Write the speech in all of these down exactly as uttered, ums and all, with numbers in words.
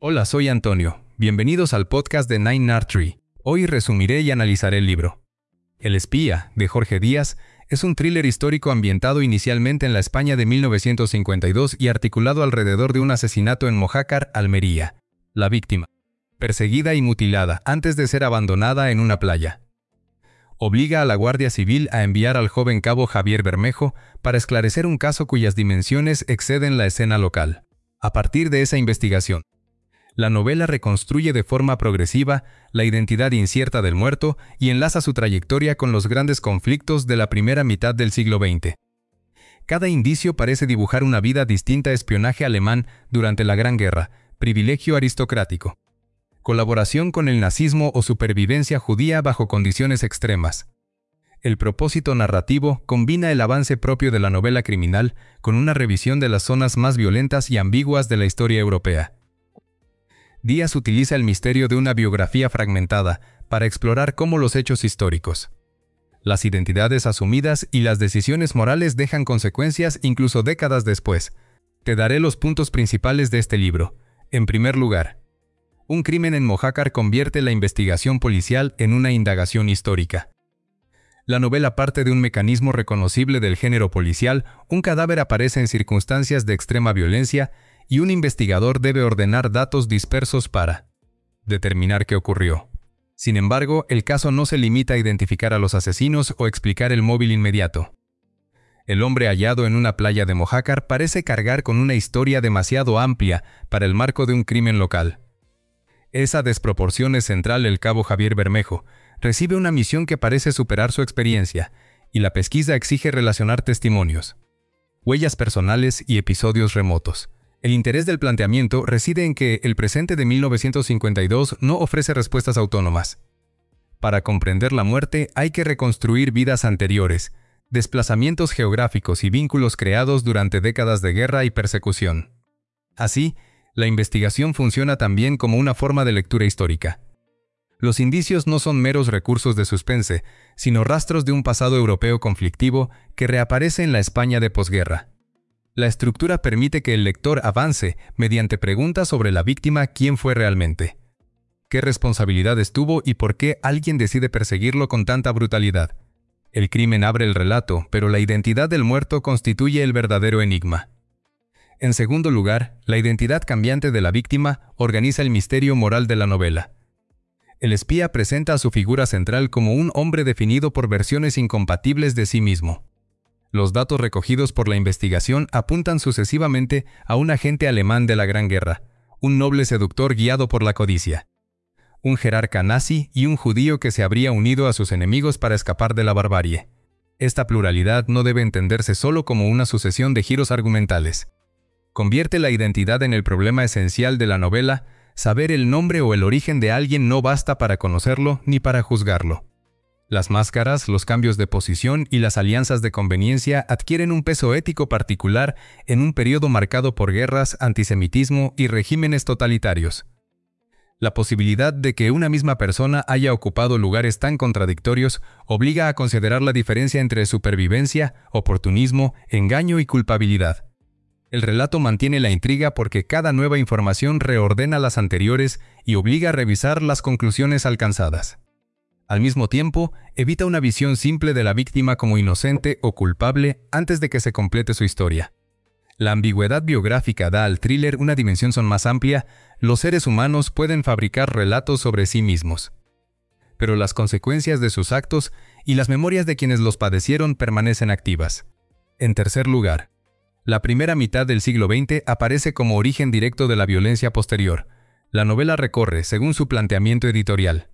Hola, soy Antonio. Bienvenidos al podcast de Nine Art Tree. Hoy resumiré y analizaré el libro. El espía, de Jorge Díaz, es un thriller histórico ambientado inicialmente en la España de mil novecientos cincuenta y dos y articulado alrededor de un asesinato en Mojácar, Almería. La víctima, perseguida y mutilada antes de ser abandonada en una playa, obliga a la Guardia Civil a enviar al joven cabo Javier Bermejo para esclarecer un caso cuyas dimensiones exceden la escena local. A partir de esa investigación, la novela reconstruye de forma progresiva la identidad incierta del muerto y enlaza su trayectoria con los grandes conflictos de la primera mitad del siglo veinte. Cada indicio parece dibujar una vida distinta a espionaje alemán durante la Gran Guerra, privilegio aristocrático, colaboración con el nazismo o supervivencia judía bajo condiciones extremas. El propósito narrativo combina el avance propio de la novela criminal con una revisión de las zonas más violentas y ambiguas de la historia europea. Díaz utiliza el misterio de una biografía fragmentada para explorar cómo los hechos históricos, las identidades asumidas y las decisiones morales dejan consecuencias incluso décadas después. Te daré los puntos principales de este libro. En primer lugar, un crimen en Mojácar convierte la investigación policial en una indagación histórica. La novela parte de un mecanismo reconocible del género policial: un cadáver aparece en circunstancias de extrema violencia y un investigador debe ordenar datos dispersos para determinar qué ocurrió. Sin embargo, el caso no se limita a identificar a los asesinos o explicar el móvil inmediato. El hombre hallado en una playa de Mojácar parece cargar con una historia demasiado amplia para el marco de un crimen local. Esa desproporción es central. El cabo Javier Bermejo recibe una misión que parece superar su experiencia, y la pesquisa exige relacionar testimonios, huellas personales y episodios remotos. El interés del planteamiento reside en que el presente de mil novecientos cincuenta y dos no ofrece respuestas autónomas. Para comprender la muerte hay que reconstruir vidas anteriores, desplazamientos geográficos y vínculos creados durante décadas de guerra y persecución. Así, la investigación funciona también como una forma de lectura histórica. Los indicios no son meros recursos de suspense, sino rastros de un pasado europeo conflictivo que reaparece en la España de posguerra. La estructura permite que el lector avance mediante preguntas sobre la víctima: ¿quién fue realmente? ¿Qué responsabilidades tuvo y por qué alguien decide perseguirlo con tanta brutalidad? El crimen abre el relato, pero la identidad del muerto constituye el verdadero enigma. En segundo lugar, la identidad cambiante de la víctima organiza el misterio moral de la novela. El espía presenta a su figura central como un hombre definido por versiones incompatibles de sí mismo. Los datos recogidos por la investigación apuntan sucesivamente a un agente alemán de la Gran Guerra, un noble seductor guiado por la codicia, un jerarca nazi y un judío que se habría unido a sus enemigos para escapar de la barbarie. Esta pluralidad no debe entenderse solo como una sucesión de giros argumentales. Convierte la identidad en el problema esencial de la novela. Saber el nombre o el origen de alguien no basta para conocerlo ni para juzgarlo. Las máscaras, los cambios de posición y las alianzas de conveniencia adquieren un peso ético particular en un periodo marcado por guerras, antisemitismo y regímenes totalitarios. La posibilidad de que una misma persona haya ocupado lugares tan contradictorios obliga a considerar la diferencia entre supervivencia, oportunismo, engaño y culpabilidad. El relato mantiene la intriga porque cada nueva información reordena las anteriores y obliga a revisar las conclusiones alcanzadas. Al mismo tiempo, evita una visión simple de la víctima como inocente o culpable antes de que se complete su historia. La ambigüedad biográfica da al thriller una dimensión más amplia. Los seres humanos pueden fabricar relatos sobre sí mismos, pero las consecuencias de sus actos y las memorias de quienes los padecieron permanecen activas. En tercer lugar, la primera mitad del siglo veinte aparece como origen directo de la violencia posterior. La novela recorre, según su planteamiento editorial,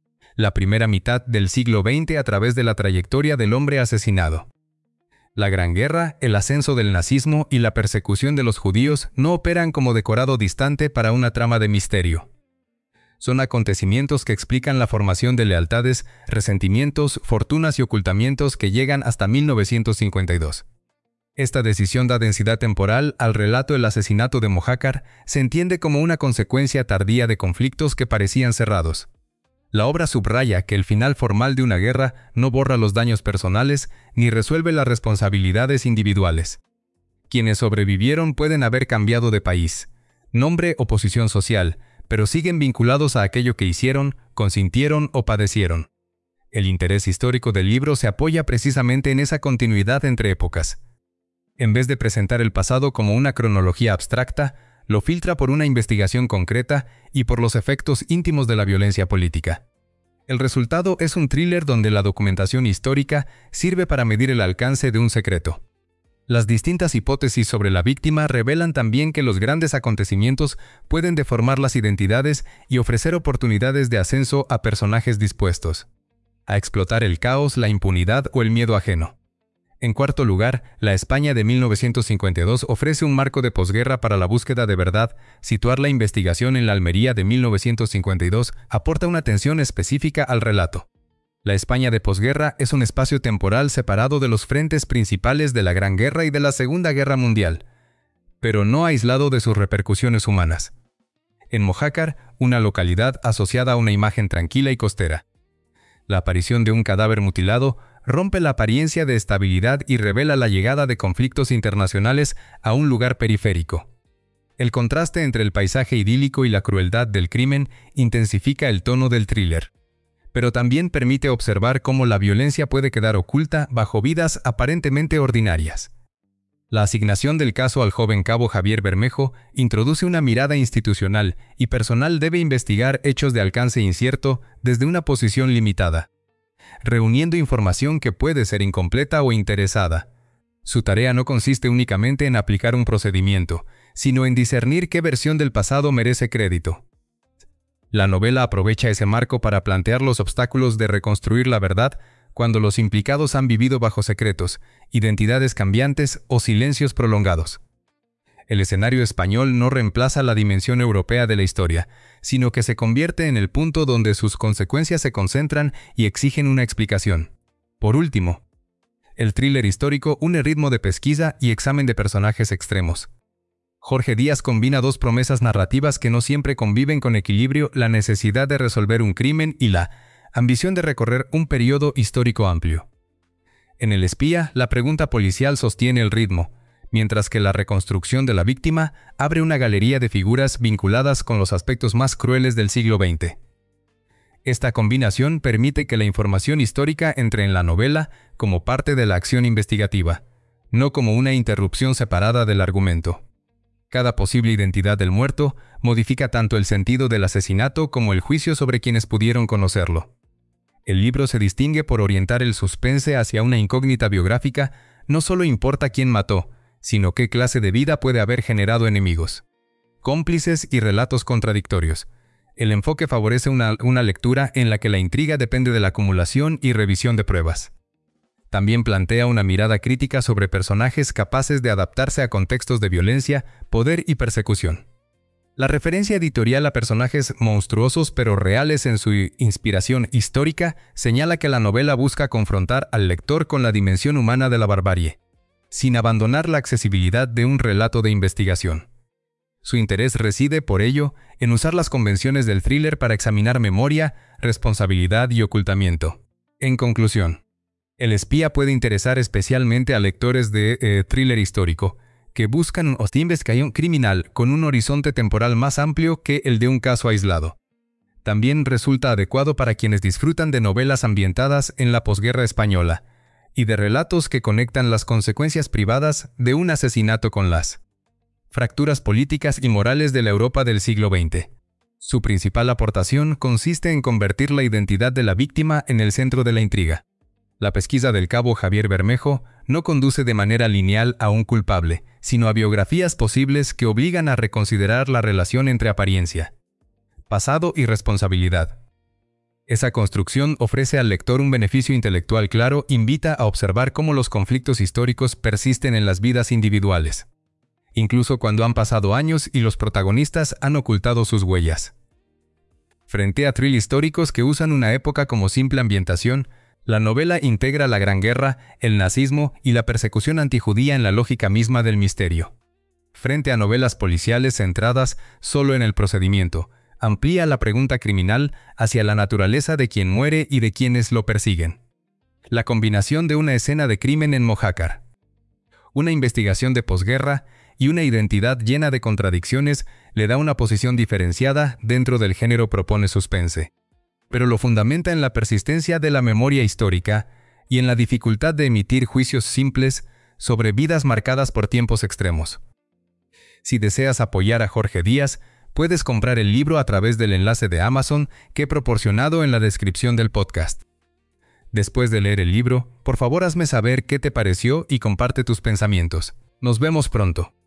la primera mitad del siglo veinte a través de la trayectoria del hombre asesinado. La Gran Guerra, el ascenso del nazismo y la persecución de los judíos no operan como decorado distante para una trama de misterio. Son acontecimientos que explican la formación de lealtades, resentimientos, fortunas y ocultamientos que llegan hasta mil novecientos cincuenta y dos. Esta decisión da densidad temporal al relato. El asesinato de Mojácar se entiende como una consecuencia tardía de conflictos que parecían cerrados. La obra subraya que el final formal de una guerra no borra los daños personales ni resuelve las responsabilidades individuales. Quienes sobrevivieron pueden haber cambiado de país, nombre o posición social, pero siguen vinculados a aquello que hicieron, consintieron o padecieron. El interés histórico del libro se apoya precisamente en esa continuidad entre épocas. En vez de presentar el pasado como una cronología abstracta, lo filtra por una investigación concreta y por los efectos íntimos de la violencia política. El resultado es un thriller donde la documentación histórica sirve para medir el alcance de un secreto. Las distintas hipótesis sobre la víctima revelan también que los grandes acontecimientos pueden deformar las identidades y ofrecer oportunidades de ascenso a personajes dispuestos a explotar el caos, la impunidad o el miedo ajeno. En cuarto lugar, la España de mil novecientos cincuenta y dos ofrece un marco de posguerra para la búsqueda de verdad. Situar la investigación en la Almería de mil novecientos cincuenta y dos aporta una atención específica al relato. La España de posguerra es un espacio temporal separado de los frentes principales de la Gran Guerra y de la Segunda Guerra Mundial, pero no aislado de sus repercusiones humanas. En Mojácar, una localidad asociada a una imagen tranquila y costera. La aparición de un cadáver mutilado rompe la apariencia de estabilidad y revela la llegada de conflictos internacionales a un lugar periférico. El contraste entre el paisaje idílico y la crueldad del crimen intensifica el tono del thriller, pero también permite observar cómo la violencia puede quedar oculta bajo vidas aparentemente ordinarias. La asignación del caso al joven cabo Javier Bermejo introduce una mirada institucional y personal. Debe investigar hechos de alcance incierto desde una posición limitada, reuniendo información que puede ser incompleta o interesada. Su tarea no consiste únicamente en aplicar un procedimiento, sino en discernir qué versión del pasado merece crédito. La novela aprovecha ese marco para plantear los obstáculos de reconstruir la verdad cuando los implicados han vivido bajo secretos, identidades cambiantes o silencios prolongados. El escenario español no reemplaza la dimensión europea de la historia, sino que se convierte en el punto donde sus consecuencias se concentran y exigen una explicación. Por último, el thriller histórico une ritmo de pesquisa y examen de personajes extremos. Jorge Díaz combina dos promesas narrativas que no siempre conviven con equilibrio: la necesidad de resolver un crimen y la ambición de recorrer un periodo histórico amplio. En El espía, la pregunta policial sostiene el ritmo, mientras que la reconstrucción de la víctima abre una galería de figuras vinculadas con los aspectos más crueles del siglo veinte. Esta combinación permite que la información histórica entre en la novela como parte de la acción investigativa, no como una interrupción separada del argumento. Cada posible identidad del muerto modifica tanto el sentido del asesinato como el juicio sobre quienes pudieron conocerlo. El libro se distingue por orientar el suspense hacia una incógnita biográfica. No solo importa quién mató, sino qué clase de vida puede haber generado enemigos, cómplices y relatos contradictorios. El enfoque favorece una, una lectura en la que la intriga depende de la acumulación y revisión de pruebas. También plantea una mirada crítica sobre personajes capaces de adaptarse a contextos de violencia, poder y persecución. La referencia editorial a personajes monstruosos pero reales en su inspiración histórica señala que la novela busca confrontar al lector con la dimensión humana de la barbarie, sin abandonar la accesibilidad de un relato de investigación. Su interés reside, por ello, en usar las convenciones del thriller para examinar memoria, responsabilidad y ocultamiento. En conclusión, El espía puede interesar especialmente a lectores de eh, thriller histórico, que buscan una investigación criminal con un horizonte temporal más amplio que el de un caso aislado. También resulta adecuado para quienes disfrutan de novelas ambientadas en la posguerra española y de relatos que conectan las consecuencias privadas de un asesinato con las fracturas políticas y morales de la Europa del siglo veinte. Su principal aportación consiste en convertir la identidad de la víctima en el centro de la intriga. La pesquisa del cabo Javier Bermejo no conduce de manera lineal a un culpable, sino a biografías posibles que obligan a reconsiderar la relación entre apariencia, pasado y responsabilidad. Esa construcción ofrece al lector un beneficio intelectual claro, invita a observar cómo los conflictos históricos persisten en las vidas individuales, incluso cuando han pasado años y los protagonistas han ocultado sus huellas. Frente a thrillers históricos que usan una época como simple ambientación, la novela integra la Gran Guerra, el nazismo y la persecución antijudía en la lógica misma del misterio. Frente a novelas policiales centradas solo en el procedimiento, amplía la pregunta criminal hacia la naturaleza de quien muere y de quienes lo persiguen. La combinación de una escena de crimen en Mojácar, una investigación de posguerra y una identidad llena de contradicciones le da una posición diferenciada dentro del género propone suspense. Pero lo fundamenta en la persistencia de la memoria histórica y en la dificultad de emitir juicios simples sobre vidas marcadas por tiempos extremos. Si deseas apoyar a Jorge Díaz, puedes comprar el libro a través del enlace de Amazon que he proporcionado en la descripción del podcast. Después de leer el libro, por favor hazme saber qué te pareció y comparte tus pensamientos. Nos vemos pronto.